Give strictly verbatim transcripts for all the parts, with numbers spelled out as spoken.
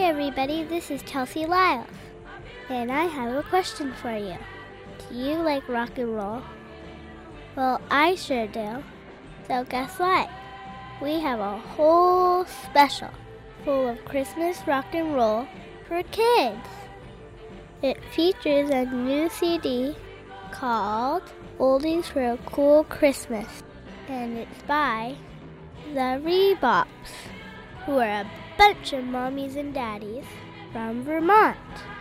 everybody, this is Chelsea Lyles, and I have a question for you. Do you like rock and roll? Well, I sure do. So guess what? We have a whole special full of Christmas rock and roll for kids. It features a new C D called Oldies for a Cool Christmas, and it's by the Rebops, who are a bunch of mommies and daddies from Vermont.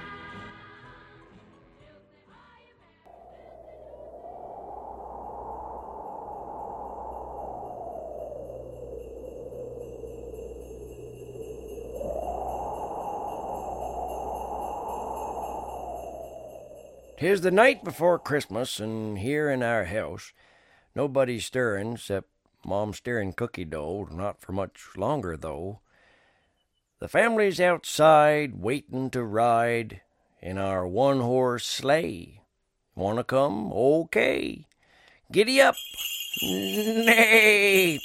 Tis the night before Christmas, and here in our house, nobody's stirring except Mom stirring cookie dough, not for much longer, though. The family's outside, waiting to ride in our one-horse sleigh. Wanna come? Okay. Giddy up! Nay!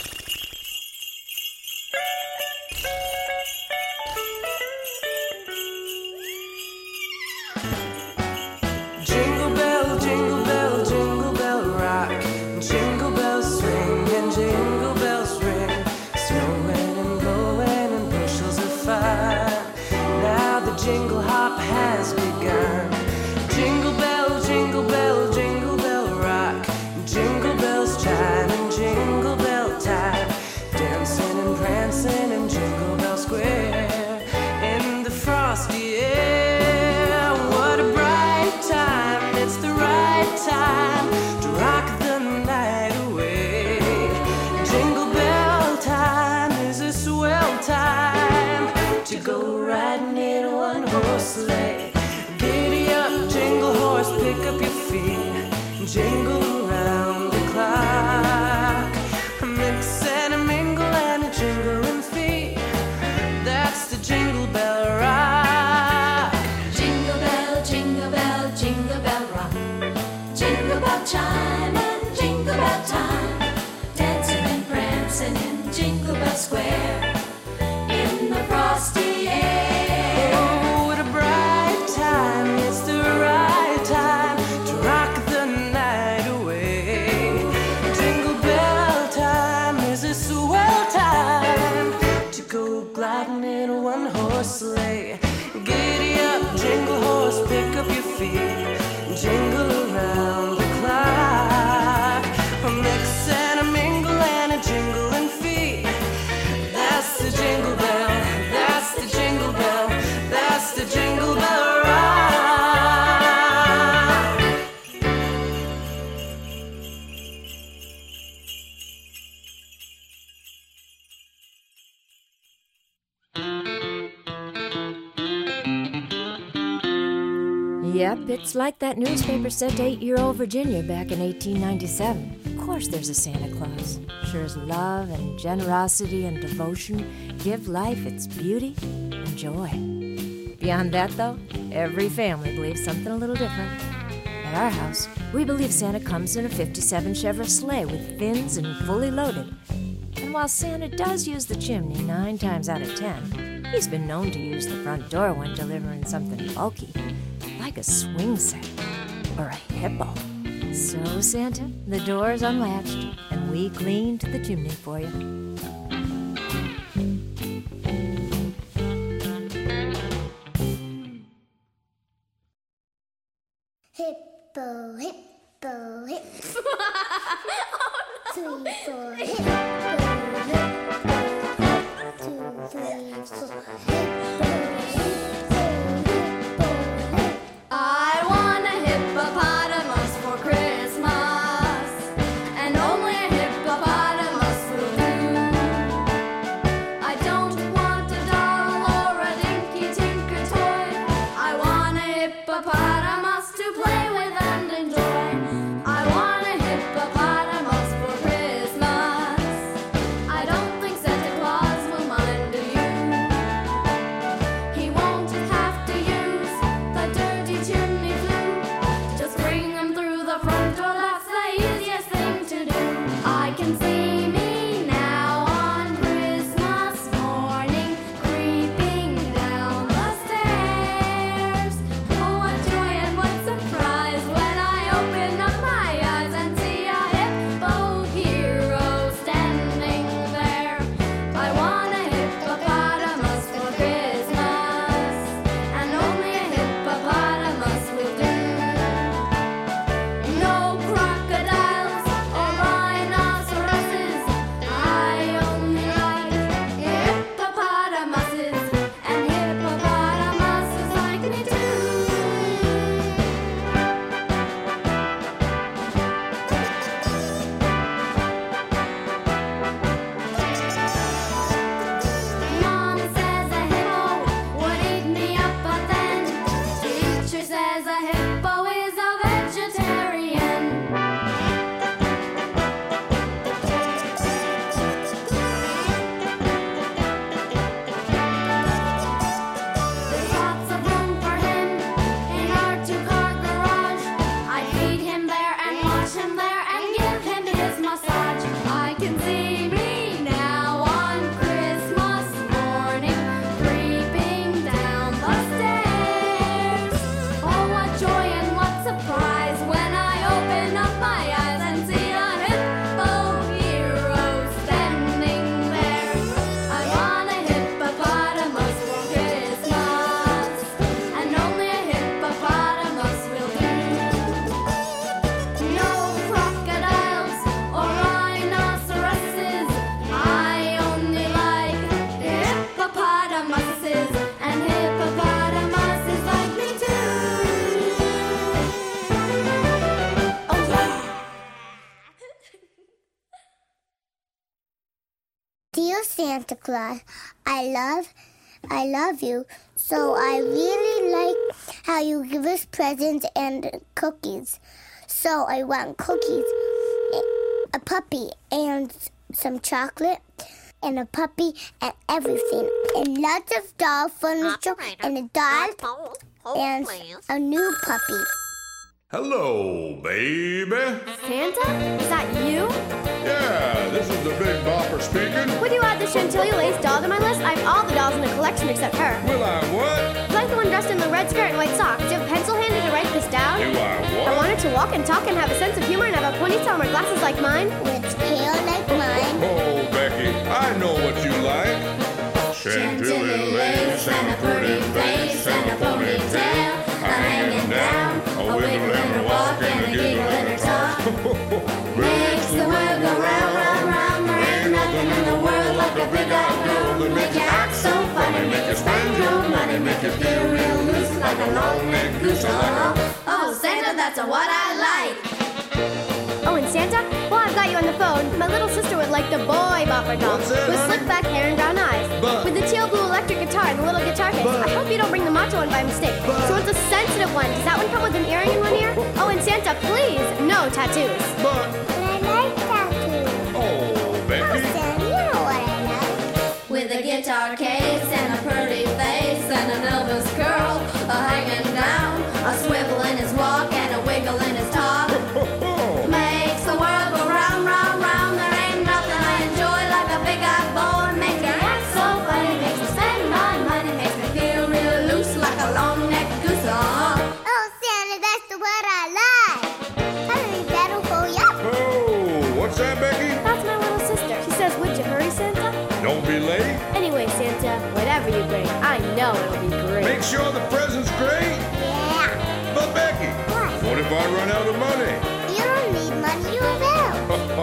Jingle bell, jingle bell, jingle bell rock. Jingle bells swing and jingle bells ring. Snowing and blowing and bushels of fun. Now the jingle hop has begun. Jingle bell, jingle bell, jingle bell rock. Jingle bells chime and jingle bell time. Dancing and prancing in Jingle Bell Square. In the frosty air, what a bright time. It's the right time to rock the night away. Jingle bell time is a swell time to go riding in a one-horse sleigh. Giddy up, jingle horse, pick up your feet. Jingle around the clock. Mix and a mingle and a jingling feet. That's the Jingle Bell Rock. Jingle bell, jingle bell, jingle bell rock. Jingle bell chime and jingle bell time. Dancing and prancing in Jingle Bell Square. In the frosty air. Oh, what a bright time. It's the right time to rock the night away. Jingle bell time is a swell time to go gliding in a one-horse sleigh. Giddy up, jingle horse, pick up your feet. Jingle around the clock. A mix and a mingle and a jingling feet. That's the jingle bell, that's the jingle bell, that's the Jingle Bell Rock. Yep, it's like that newspaper said to eight-year-old Virginia back in eighteen ninety-seven. Of course there's a Santa Claus. Sure as love and generosity and devotion give life its beauty and joy. Beyond that, though, every family believes something a little different. At our house, we believe Santa comes in a fifty-seven Chevrolet sleigh with fins and fully loaded. And while Santa does use the chimney nine times out of ten, he's been known to use the front door when delivering something bulky, like a swing set or a hippo. So, Santa, the door's unlatched, and we cleaned the chimney for you. Hippo, hippo, hippo. Three, four, hippo, hippo. Two, three, four, hippo, hippo, hippo. I want a hippopotamus for Christmas, and only a hippopotamus will do. I don't want a doll or a dinky tinker toy. I want a hippopotamus to play with and enjoy. I want a hippopotamus for Christmas. Dear Santa Claus, I love, I love you. So I really like how you give us presents and cookies. So I want cookies, a puppy, and some chocolate, and a puppy, and everything, and lots of doll furniture, and a doll, and a new puppy. Hello, baby. Santa? Is that you? Yeah, this is the Big Bopper speaking. Would you add the Chantilly lace doll to my list? I have all the dolls in the collection except her. Will I what? Like the one dressed in the red skirt and white socks. Do you have a pencil handy to write this down? Do I I what? want her to walk and talk and have a sense of humor and have a ponytail and wear glasses like mine. With hair like mine. Oh, Becky, I know what you like. Chantilly lace and a pretty face and a ponytail, a hanging down, a wiggle and a walk and a giggle and a talk. Makes the world go round, round, round. There ain't nothing in the world like a big-eyed girl that make you act so funny, make you spend your money, make you feel real loose like a long-necked goose. Oh, Oh, Santa, that's a what I like. Oh, and Santa? Well, I've got you on the phone. My little sister would like the boy bopper doll. What's that, with honey? slick back hair and brown eyes. But- with the teal blue electric guitar and the little guitar case. But- I hope you don't bring the macho one by mistake. She wants a sensitive one. Does that one come with an earring in one ear? Oh, and Santa, please, no tattoos. But, But I like tattoos. oh, Oh, Becky. Sam, you know what I like. With a guitar case and a pretty face and an Elvis curl, a hanging down, a swivel in his walk and a wiggle in his talk. Makes the world go round, round, round. There ain't nothing I enjoy like a big-eyed boy. Makes me act so funny, makes me spend my money, makes me feel real loose like a long-necked goose. Uh-huh. Oh, Santa, that's the word I like. Hurry, that'll pull you up. Oh, what's that, Becky? That's my little sister. She says, would you hurry, Santa? Don't be late. Anyway, Santa, whatever you bring, I know it'll be great. Make sure the present's great. Yeah. But Becky, What? what if I run out of money? You don't need money, you will.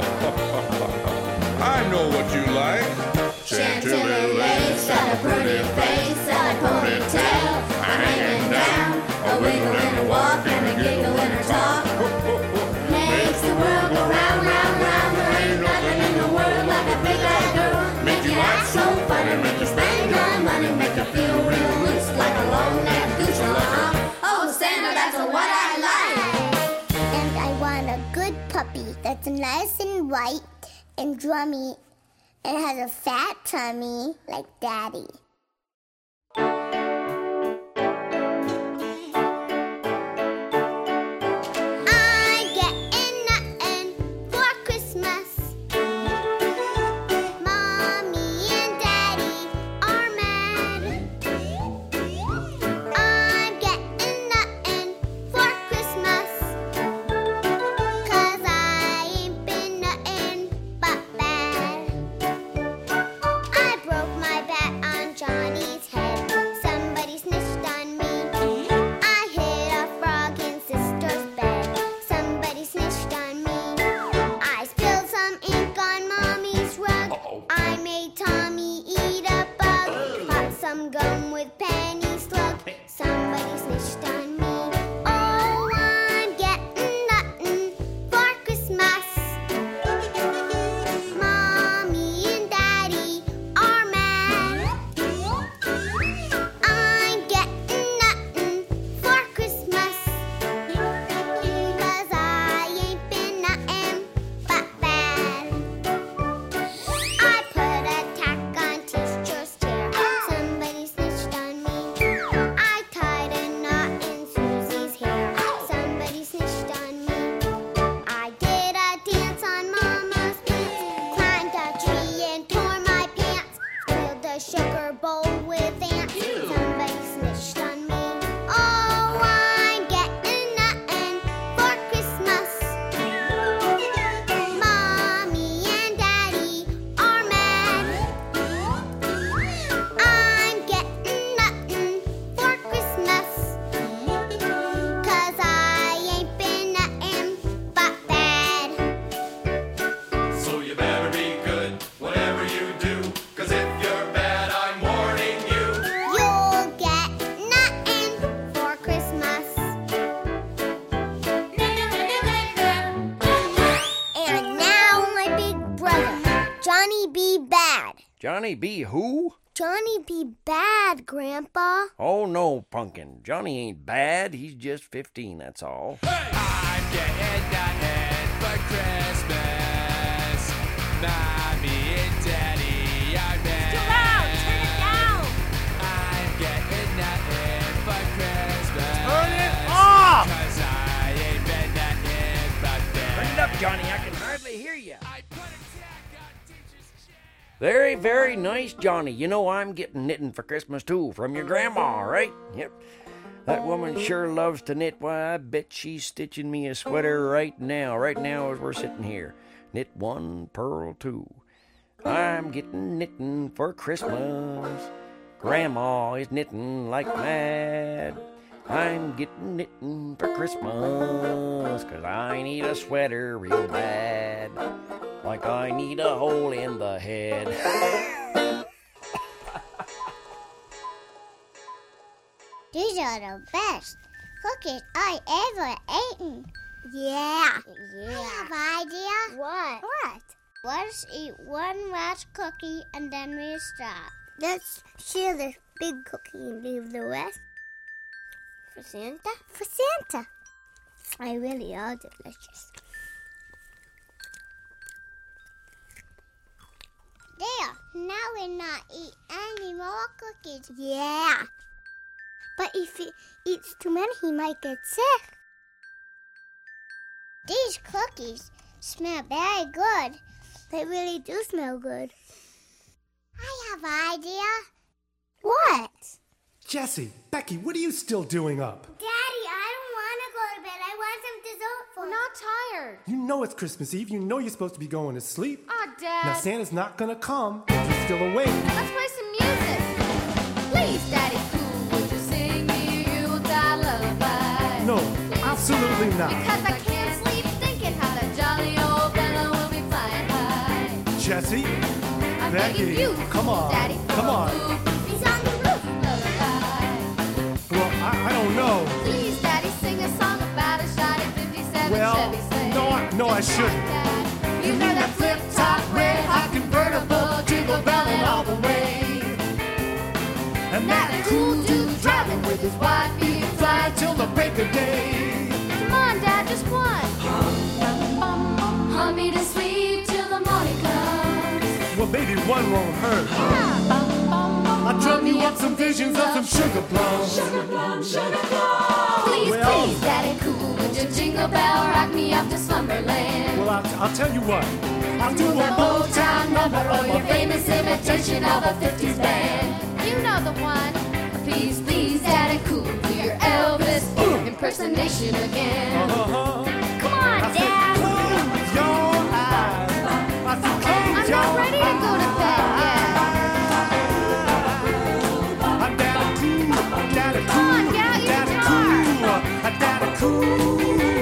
I know what you like. Chantilly lace and a pretty face and a ponytail, a hanging down, a wiggle in her walk and a giggle in her talk. Makes the world go round, round, round. There ain't nothing in the world like a big-eyed girl. Make you act so funny, make you spend your money, make you feel real loose like a long-necked goose. Uh-huh. Oh, Santa, that's a what I like. And I want a good puppy that's nice and white and drummy and has a fat tummy like Daddy. I get nothing for Christmas. Mommy and Daddy are mad. I'm getting nothing for Christmas. 'Cause I ain't been nothing but bad. I broke my bat on Bad. Johnny B. who? Johnny B. Bad, Grandpa. Oh, no, Pumpkin. Johnny ain't bad. He's just fifteen, that's all. I'm getting nothing for Christmas. Mommy and Daddy are mad. Too loud! Turn it down! I'm getting nothing for Christmas. Turn it off! 'Cause I ain't been nothing but bad. Turn it up, Johnny. I can hardly hear you. Very, very nice, Johnny. You know I'm getting knitting for Christmas, too, from your grandma, right? Yep. That woman sure loves to knit. Why, I bet she's stitching me a sweater right now, right now as we're sitting here. Knit one, purl two. I'm getting knitting for Christmas. Grandma is knitting like mad. I'm getting knitting for Christmas, 'cause I need a sweater real bad, like I need a hole in the head. These are the best cookies I ever eaten. Yeah. Yeah. I have an idea. What? What? Let's eat one last cookie and then we stop. Let's share this big cookie and leave the rest For Santa? for Santa. I really are delicious. There. Now we're not eat any more cookies. Yeah. But if he eats too many, he might get sick. These cookies smell very good. They really do smell good. I have an idea. What? Jesse, Becky, what are you still doing up? Daddy, I don't want to go to bed. I want some dessert for We're not tired. You know it's Christmas Eve. You know you're supposed to be going to sleep. Aw, Dad. Now Santa's not gonna come if you're still awake. Let's play some music. Please, Daddy Cool, would you sing me a Yuletide lullaby? No, absolutely not. Because I can't sleep thinking how that jolly old fella will be flying high. Jesse, I'm Becky, begging you, come on, Daddy, for come a on. move. He's on the roof, lullaby. Well, I, I don't know. Please, Daddy, sing a song about a shoddy fifty-seven Well, Chevy sleigh. no, I, no, I shouldn't. Dad, you know that flip-top red hot convertible jingle belling all the way. And That cool dude driving with his wife, he'd fly till the break of day. Come on, Dad, just one. Hum me to sleep till the morning comes. well, maybe one won't hurt. I'll drum you up some visions of some sugar plums. Please, Well- please, Daddy Cool, would you jingle bell rock me up to slumberland? Well, I'll, I'll tell you what. I'll do a Motown number or your famous imitation of a fifties band. You know the one. Please, please, Daddy Cool, do your Elvis impersonation again. Uh-huh. Come on, I said, Dad. close your eyes. I said, close I'm your not ready to go to bed yet. I'm Daddy Cool, Daddy Cool, Come on, get out your Daddy guitar. Cool, I'm Daddy Cool.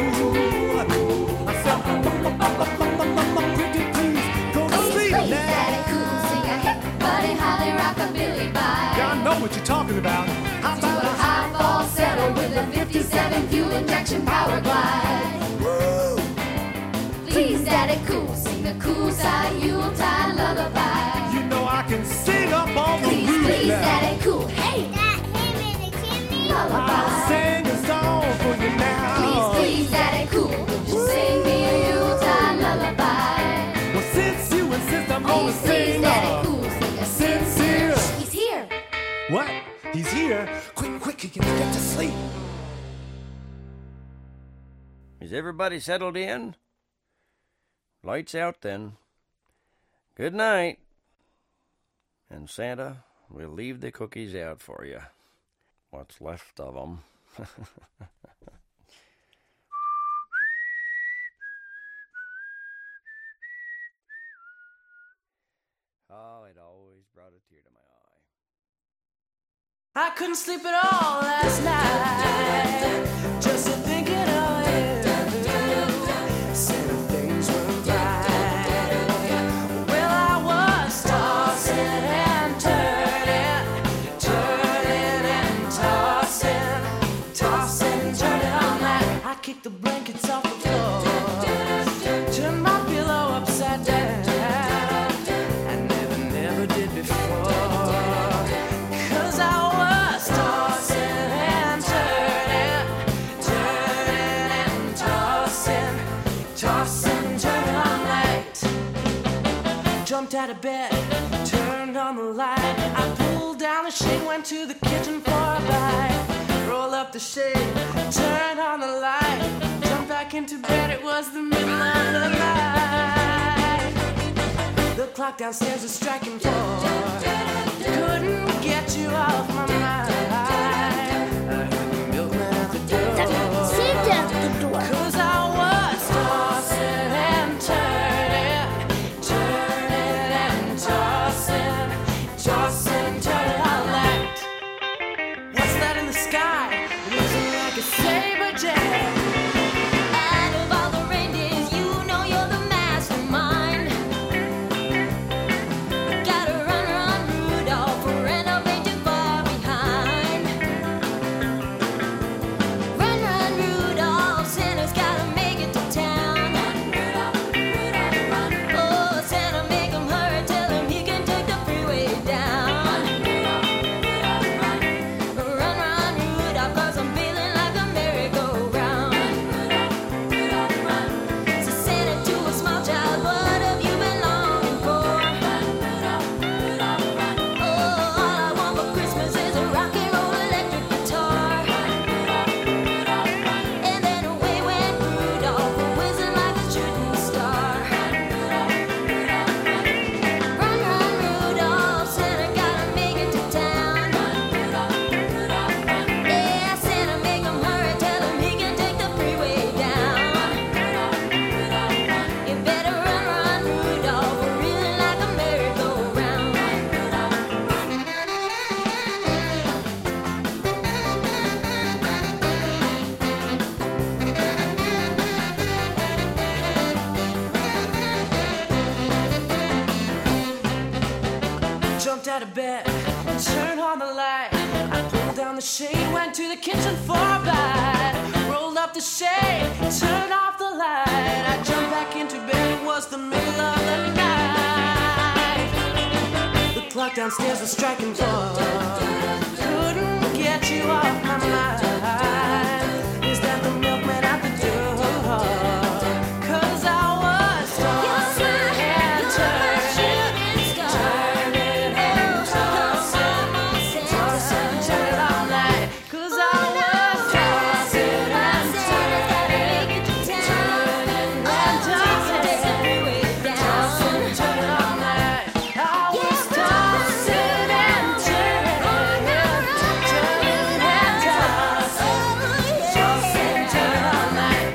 I said, pretty please, go to Please, sleep please, now. Daddy Cool, sing a hip, Buddy Holly, rockabilly bye. Yeah, I know what you're talking about. How Do a about high falsetto with a fifty-seven fuel injection power glide. Please, Daddy Cool, sing a cool side Yuletide lullaby. you know I can sing up on the Please, roof please, now. Daddy Cool, hey, That him in the chimney. I'll lullaby. sing a song for you now. Please, please, Daddy Cool, would you sing me a Yuletide lullaby? Well, since you insist, I'm gonna Please, please, sing Daddy uh, Cool, sing a sincere. He's here. What? He's here? Quick, quick, he can get to sleep. Is everybody settled in? Lights out then. Good night. And Santa, we'll leave the cookies out for you. What's left of them. Oh, it always brought a tear to my eye. I couldn't sleep at all last night, just thinking of you. Said things weren't right. Well, I was tossing and turning, turning and tossing, tossing and turning all night. I kicked the blankets off the floor, turned my pillow upside down. I never bed, turned on the light. I pulled down the shade, went to the kitchen for a bite. Roll up the shade, turn on the light. Jump back into bed, it was the middle of the night. The clock downstairs was striking four. Couldn't get you off my mind. I heard the milkman at the door. Sit at the door. Cause I was tossing and turning, turning and tossing, tossing, turning all night. What's that in the sky? Looking like a saber jet. Out of all the reindeers, you know you're the mastermind. Gotta run, run, Rudolph, or end up ain't too far behind. Run, run, Rudolph, Santa's gotta make it to town. Run, Rudolph, Rudolph, run. Oh, Santa, make him hurry, tell him he can take the freeway down. Run, Rudolph, Rudolph, run. Run, run, Rudolph, 'cause I'm feeling like a merry-go-round. So Santa, to a small child, what have you been longing for? Oh, all I want for Christmas is a rock and roll electric guitar. And then away went Rudolph, whizzing like a shooting star. Run, run, Rudolph, Santa gotta make it to town. Yeah, Santa, make him hurry, tell him he can take the freeway down. You better run, run, Rudolph, we're reeling like a merry-go-round. Jumped out of bed, turned on the light. I pulled down the shade, went to the kitchen for a bite. Rolled up the shade, turned off the light. I jumped back into bed, it was the middle of the night. The clock downstairs was striking four. Couldn't get you off my mind. Is that the milkman at the door? 'Cause I was tossing and turning, turning and tossing, tossing, turning all night. 'Cause I was tossing and turning, turning and tossing, tossing, turning all night. I was tossing and turning, turning and tossing, tossing, turning all night.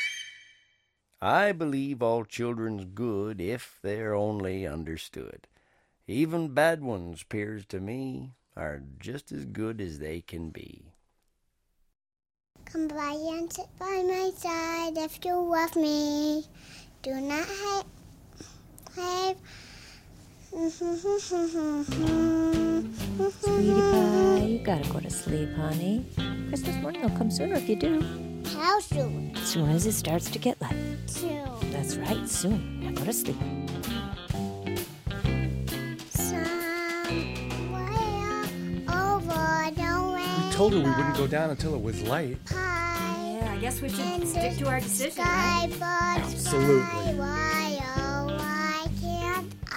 I believe all children's good if they're only understood. Even bad ones, 'pears to me, are just as good as they can be. Come by and sit by my side if you love me. Do not hate. hate. Sweetie pie, you gotta go to sleep, honey. Christmas morning will come sooner if you do. How soon? As soon as it starts to get light. Soon. That's right, soon. Now go to sleep. Somewhere over the We told her we wouldn't go down until it was light. pie. Yeah, I guess we should And stick to our the decision, sky right? birds Absolutely. fly. Why, oh, why can't I?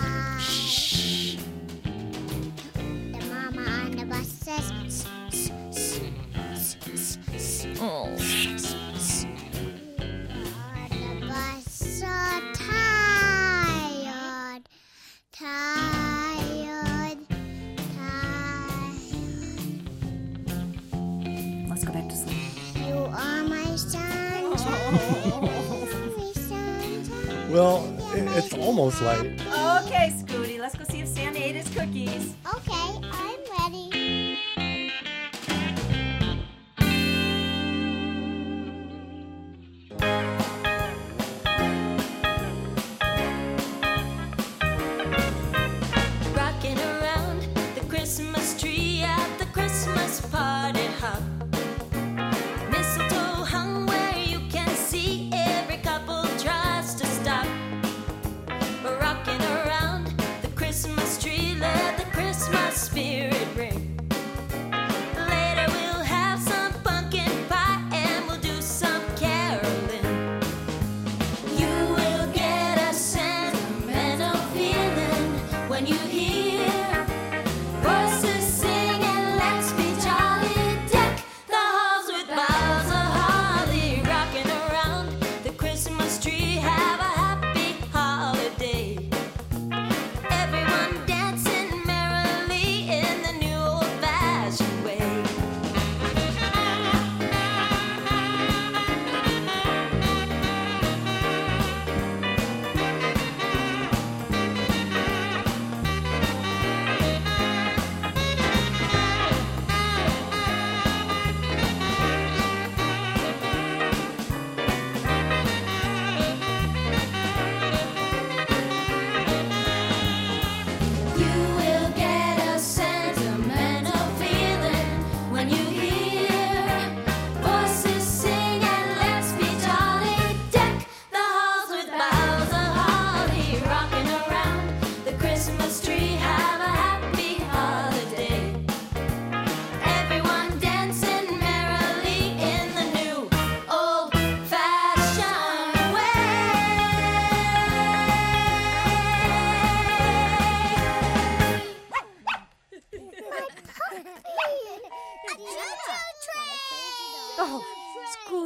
The mama on the bus says, "Shh, shh, shh, shh, shh, shh." Oh. The bus so tired, tired, tired. Let's go back to sleep. You are my sunshine, my sunshine. Well, i- it's almost light. Okay, Scooty, let's go see if Santa ate his cookies. Okay, I'm ready. Rocking around the Christmas tree at the Christmas party hop. Mistletoe hung where you can see every couple tries to stop. Rocking around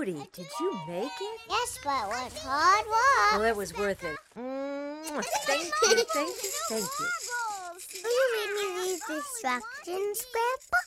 Judy, did you make it? Yes, but it was hard work. Well, it was worth it. Mwah. Thank you, thank you, thank you. Will you read me these instructions, Grandpa?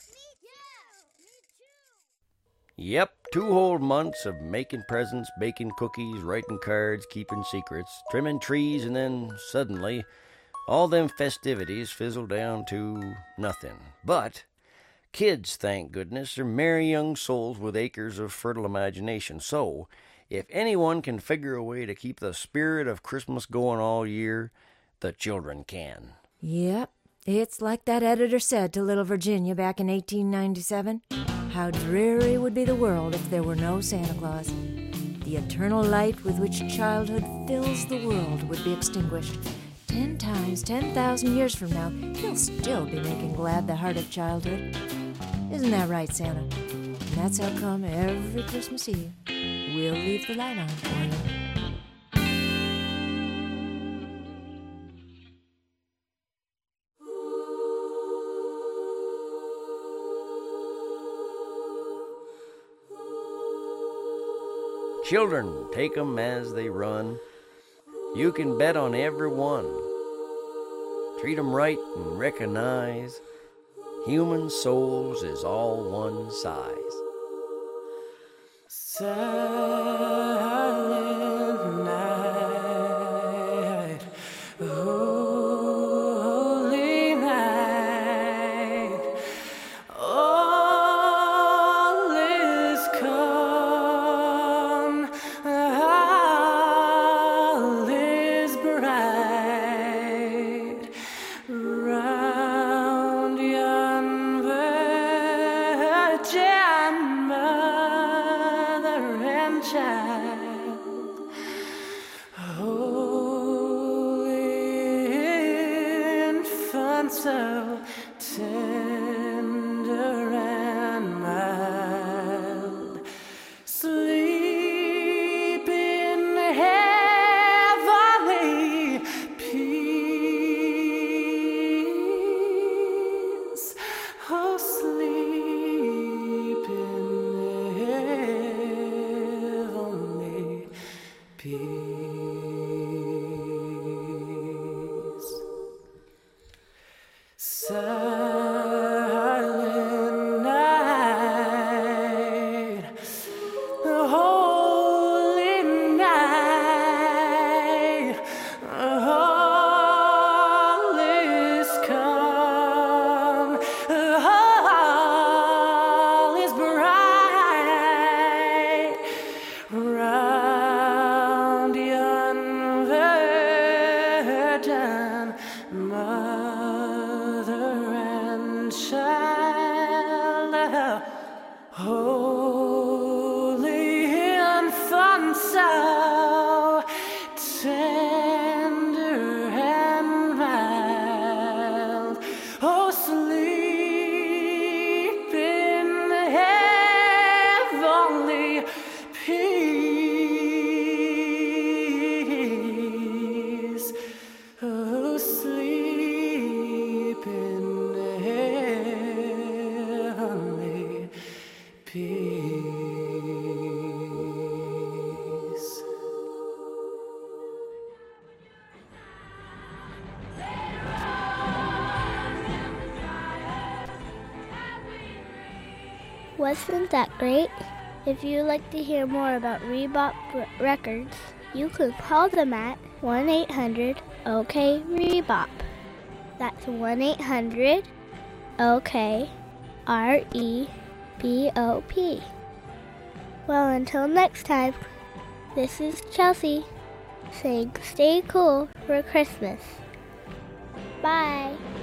Yep, two whole months of making presents, baking cookies, writing cards, keeping secrets, trimming trees, and then suddenly all them festivities fizzle down to nothing. But kids, thank goodness, are merry young souls with acres of fertile imagination. So, if anyone can figure a way to keep the spirit of Christmas going all year, the children can. Yep, it's like that editor said to little Virginia back in eighteen ninety-seven. How dreary would be the world if there were no Santa Claus. The eternal light with which childhood fills the world would be extinguished. Ten times, ten thousand years from now, he'll still be making glad the heart of childhood. Isn't that right, Santa? And that's how come every Christmas Eve, we'll leave the light on for you. Children, take 'em as they run. You can bet on every one. Treat 'em right and recognize human souls is all one size. Silent night, holy night, all is calm, all is bright, round yon virgin mother and child, holy infant, so tender and mild, sleep in heavenly peace. Oh, sleep in heavenly peace. Silent night, holy night, all is calm, all is bright, round yon virgin mother and child, holy infant, so tender and mild. Oh, sleep in heavenly peace. Oh, sleep in heavenly peace. Wasn't that great? If you'd like to hear more about Rebop R- Records, you can call them at one eight hundred O K Rebop. That's one eight hundred O K R E B O P. Well, until next time, this is Chelsea saying stay cool for Christmas. Bye.